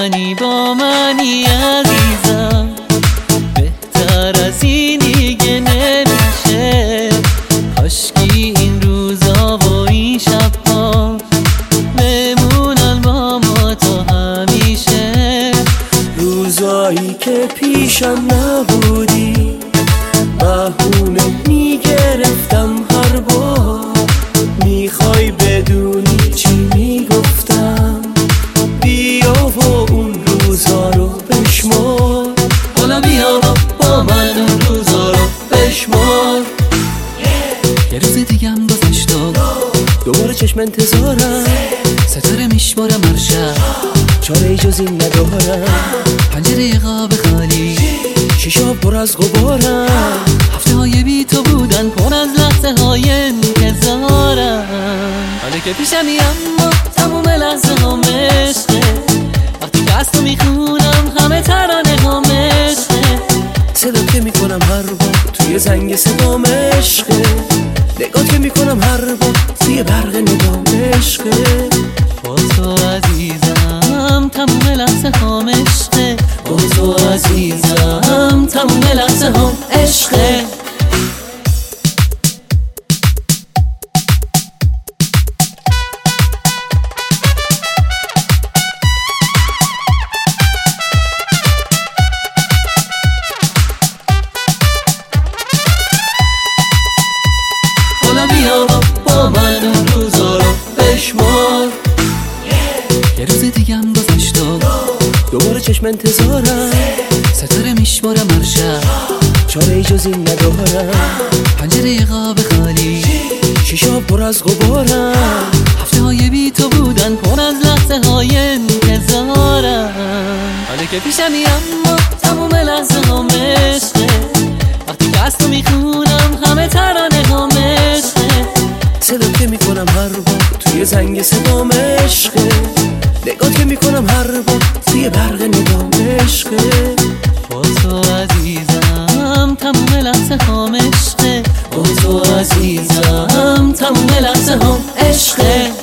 با منی عزیزم، بهتر از این دیگه نمیشه. کاشکی این روزا و این شبها بمونن با ما تا همیشه. روزایی که پیشم نبودی بهونه میگرفتم هر بار. میخوای بدونی چی میگفتم؟ بیا و اون روزا رو بشمار. حالا بیا با من اون روزا رو بشمار. یه روز دیگم گذشت و دوباره چشم انتظارم، ستاره میشمارم هر شب، چاره جز این ندارم. پنجره خواب خالی، شیشا پر از غبارم. هفته های بی تو بودن پر از لحظه های انتظارم. حالا که پیشمی اما تموم لحظه ها عشقه. وقتی که از تو میخونم همه ترانه ها عشقه. صدا که میکنم هر بار توی زنگ صدام عشقه. نگاه که میکنم هر بار توی برق نگام عشقه. با تو عزیزم تموم لحظه ها عشقه. با تو عزیزم تموم لحظه ها عشقه. حالا بیا با من اون روزا رو بشمار. یه روز دیگم گذشت و دوباره چشم انتظارم، ستاره میشمارم هر شب، چاره جز این ندارم. پنجره خواب خالی، شیشا پر از غبارم. هفته های بی تو بودن پر از لحظه های انتظارم. حالا که پیشمی اما تموم لحظه ها عشقه. وقتی که از تو میخونم همه ترانه ها عشقه. صدا که میکنم هر بار توی زنگ صدام عشقه. نگاه که میکنم هر بار توی برق نگام عشقه. با تو عزیزم تموم لحظه ها عشقه. با تو عزیزم تموم لحظه ها عشقه.